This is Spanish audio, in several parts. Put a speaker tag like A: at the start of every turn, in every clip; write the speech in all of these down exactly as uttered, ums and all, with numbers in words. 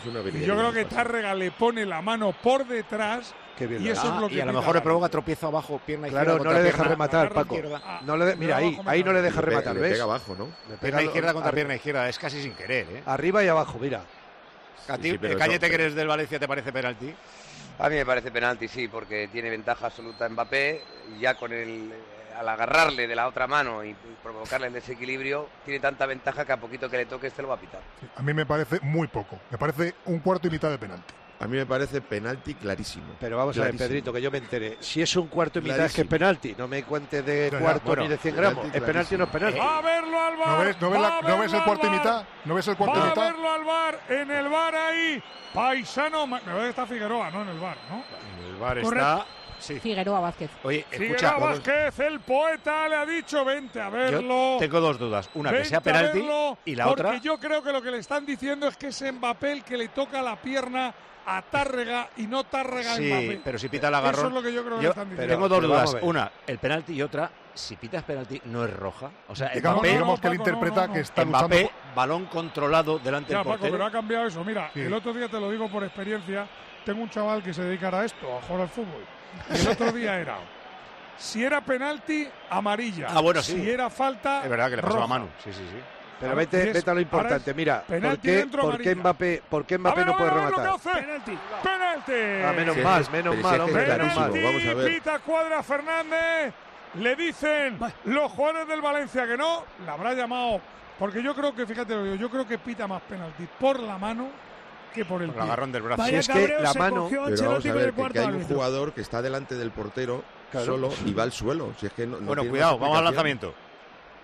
A: Y yo creo que Tárrega le pone la mano por detrás y eso
B: ah,
A: es lo que
B: y a lo mejor le provoca tropiezo abajo, pierna
C: claro,
B: izquierda.
C: no le deja
B: pierna,
C: rematar, Paco.
B: Ah,
C: no le mira, ahí, ahí no le deja
D: le
C: rematar,
D: le
C: ¿ves?
D: pega abajo, ¿no?
C: Le
B: pierna
C: pega
B: izquierda contra
C: ar...
B: pierna izquierda, es casi sin querer, ¿eh?
C: Arriba y abajo, mira.
B: A ti,
D: sí, sí,
B: Cañete,
D: eso...
B: que eres del Valencia, ¿te parece penalti?
E: A mí me parece penalti, sí, porque tiene ventaja absoluta Mbappé, y ya con el... al agarrarle de la otra mano y provocarle el desequilibrio, tiene tanta ventaja que a poquito que le toque este lo va a pitar.
F: Sí, a mí me parece muy poco, me parece un cuarto y mitad de penalti.
D: A mí me parece penalti clarísimo.
C: Pero vamos
D: clarísimo.
C: a ver, Pedrito, que yo me entere. Si es un cuarto y mitad clarísimo. Es que es penalti. No me cuentes de
F: ya,
C: cuarto
F: bueno,
C: ni de cien gramos. Es penalti o no es penalti.
A: Va a verlo al bar.
F: ¿No ves, no ves, la, ¿no ves el cuarto y mitad? ¿No ves el cuarto y mitad?
A: Va a verlo al bar. En el bar ahí. Paisano. Me parece que está Figueroa, ¿no? En el bar, ¿no?
B: En el bar
A: Correcto.
B: está... Sí.
G: Figueroa Vázquez.
B: Oye, escucha.
A: Figueroa Vázquez, el poeta, le ha dicho, vente a verlo.
B: Yo tengo dos dudas. Una,
A: vente
B: que sea penalti
A: verlo,
B: y la
A: porque
B: otra...
A: Porque yo creo que lo que le están diciendo es que es Mbappé el que le toca la pierna a Tárrega y no Tárrega a
B: sí,
A: Mbappé.
B: pero si pita el agarrón...
A: Eso es lo que yo creo que
B: yo
A: le están diciendo.
B: Tengo dos
C: pero
B: dudas.
C: ver.
B: Una, el penalti, y otra, si pitas penalti, no es roja. O sea,
F: digamos,
B: Mbappé,
F: digamos que él
A: Paco,
F: interpreta
A: no, no,
F: que está
B: Mbappé,
F: luchando...
B: balón controlado delante
A: Ya,
B: del
A: Paco,
B: portero.
A: pero ha cambiado eso. Mira,
F: Sí.
A: el otro día te lo digo por experiencia. Tengo un chaval que se dedicará a esto, a jugar al fútbol. El otro día era... Si era penalti, amarilla.
B: Ah, bueno, sí.
A: Si era falta,
B: Es verdad que le pasó
A: roja.
B: a Manu. Sí, sí, sí.
C: Pero
A: Claro,
C: vete,
A: es-
C: vete a lo importante.
A: ahora es
C: Mira, ¿por
A: penalti
C: qué,
A: dentro,
C: por qué
A: amarilla.
C: Mbappé, por qué
A: A
C: Mbappé
A: ver,
C: no
A: a
C: puede
A: ver, a ver lo
C: rematar?
A: que hace.
G: Penalti.
A: Penalti.
C: Ah, menos
D: Sí,
C: mal,
D: es-
C: menos
D: pero
C: mal,
D: si es que
C: hombre,
D: es
C: menos mal.
D: clarísimo. Vamos a ver.
A: Pita Cuadra Fernández. Le dicen los jugadores del Valencia que no. La habrá llamado. Porque yo creo que, fíjate, lo digo, yo creo que pita más penalti por la mano que por el
B: Por
A: pie.
B: el agarrón del brazo.
C: Si
H: Vaya
C: es que
H: cabreo
C: la
H: se
C: mano-
H: cogió
D: Pero vamos
H: Ancelotti
D: a
H: con
D: ver,
H: el
D: que,
H: cuarto
D: que hay un
H: árbitro.
D: jugador que está delante del portero
C: Claro.
D: solo y va al suelo. Si es que no, no
B: Bueno,
D: tiene
B: cuidado,
D: más
B: vamos al
D: explicación.
B: lanzamiento.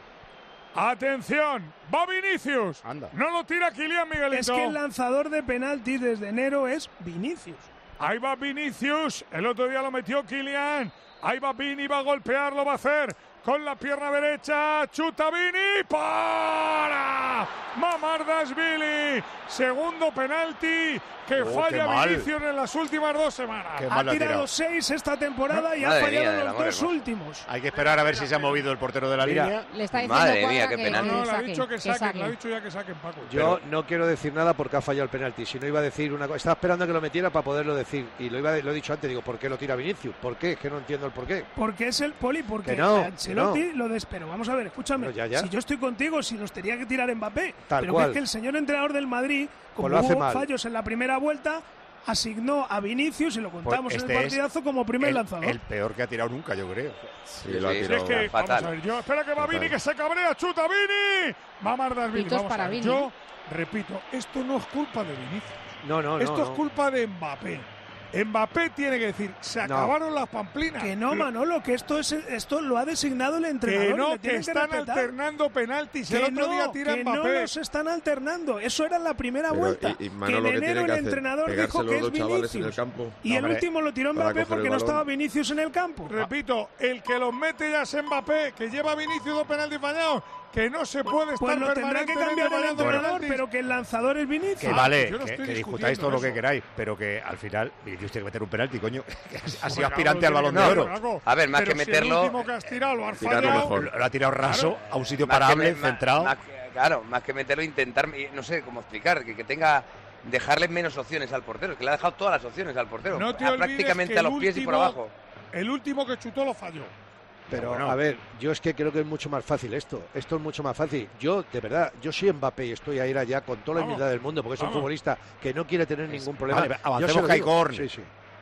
A: Atención, va Vinicius.
B: Anda.
A: No lo tira Kylian Miguelito.
H: Es que el lanzador de penalti desde enero es Vinicius.
A: Ahí va Vinicius. El otro día lo metió Kylian. Ahí va Vini, va a golpear, lo va a hacer con la pierna derecha. Chuta Vini. ¡Para! Mamardashvili. Segundo penalti que
B: Oh, qué
A: falla
B: mal.
A: Vinicius en las últimas dos semanas.
B: Qué
H: Ha
B: mal lo ha
H: tirado
B: tirado.
H: seis esta temporada y ha
E: Madre
H: fallado
E: mía, del
H: los
E: amor
H: dos
E: hermoso.
H: últimos.
B: Hay que esperar a ver si se ha movido el portero de la
C: Mira,
B: línea.
G: Le está diciendo
E: Madre
G: Cuadra
E: mía, qué
G: que,
E: penalti.
G: que
A: No, le ha
G: saquen,
A: dicho que
G: que
A: saquen,
G: saquen.
A: le ha dicho ya que saquen, Paco.
C: Yo no quiero decir nada porque ha fallado el penalti. Si no iba a decir una cosa, estaba esperando a que lo metiera para poderlo decir. Y lo iba a- lo he dicho antes, digo, ¿por qué lo tira Vinicius? ¿Por qué? Es que no entiendo el por qué.
H: Porque es el Poli, porque
C: Que no,
H: Ancelotti
C: que
H: lo despero. Vamos a ver, escúchame.
C: Pero ya, ya.
H: Si yo estoy contigo, si nos tenía que tirar Mbappé.
C: Tal
H: pero
C: cual.
H: que es que el señor entrenador del Madrid, como
C: Pues lo hace
H: hubo
C: mal.
H: fallos en la primera vuelta, asignó a Vinicius, y lo contamos
B: Pues
H: en
B: este
H: el
B: es
H: partidazo, como primer
B: el,
H: lanzador.
B: el peor que ha tirado nunca, yo creo.
D: Sí, lo ha
E: Sí,
A: Si
D: tirado.
A: es que,
E: fatal.
A: vamos a ver, yo, espera que va
D: Fatal.
A: Vini, que se cabrea, chuta Vini. Va a Mardashvili.
G: Pitos
A: Vamos a
G: para
A: ver,
G: Vini.
A: yo repito, esto no es culpa de Vinicius.
C: No, no, no.
A: Esto es
C: no.
A: culpa de Mbappé. Mbappé tiene que decir, se
C: No.
A: acabaron las pamplinas.
H: Que no,
A: Lo-
H: Manolo, que esto es esto lo ha designado el entrenador.
A: Que
H: le
A: no, que
H: tienen
A: están
H: respetar.
A: alternando penaltis.
H: Que
A: El otro
H: no,
A: día tira
H: que no
A: Mbappé.
H: los están alternando. Eso era en la primera
D: Pero,
H: vuelta.
D: y- y
H: que
D: Manolo,
H: en
D: ¿qué
H: enero
D: tiene que
H: el
D: hacer?
H: entrenador
D: ¿Pegarse
H: dijo
D: los
H: que es
D: dos chavales en el
H: Vinicius.
D: campo?
H: Y
B: No,
H: el
B: hombre,
H: último lo tiró
D: para
H: Mbappé
D: coger el
H: porque no
D: balón.
H: estaba Vinicius en el campo.
A: Repito, el que los mete ya es Mbappé, que lleva a Vinicius dos penaltis fallados, que no se puede
H: Pues
A: estar
H: lo tendrá que
A: permanentemente
H: cambiar el
A: fallando
H: entrenador,
A: penaltis.
H: pero que el lanzador es Vinicius.
B: Que
A: Ah,
B: vale,
A: yo no
B: que,
A: estoy
B: que
A: discutiendo
B: discutáis todo lo que
A: eso.
B: queráis, pero que al final Vinicius tiene que meter un penalti, coño. Que ha sido
A: Hombre,
B: aspirante
A: claro,
B: al Balón de
A: tiene que
B: Oro.
A: meter algo.
E: A ver, más
A: Pero
E: que
A: si
E: meterlo,
A: el último que has tirado lo has
D: tirarlo
A: fallado.
D: mejor.
B: Lo, lo ha tirado raso
A: Claro.
B: a un sitio
E: Más que
B: parable,
E: me- más-
B: centrado.
E: más que- claro, más que meterlo, intentar, no sé cómo explicar, que, que tenga, dejarle menos opciones al portero, que le ha dejado todas las opciones al portero,
A: No te
E: a-
A: olvides
E: prácticamente
A: que
E: a los
A: el
E: pies y por
A: último-
E: abajo.
A: El último que chutó lo falló.
C: Pero,
B: Bueno.
C: a ver, yo es que creo que es mucho más fácil esto. Esto es mucho más fácil. Yo, de verdad, yo soy Mbappé y estoy a ir allá con toda la
A: Vamos,
C: humildad del mundo, porque es un
A: vamos.
C: futbolista que no quiere tener ningún problema.
B: Vale,
C: Yo
B: avancemos
C: se lo
B: que hay
C: digo.
B: córner.
C: Sí, sí.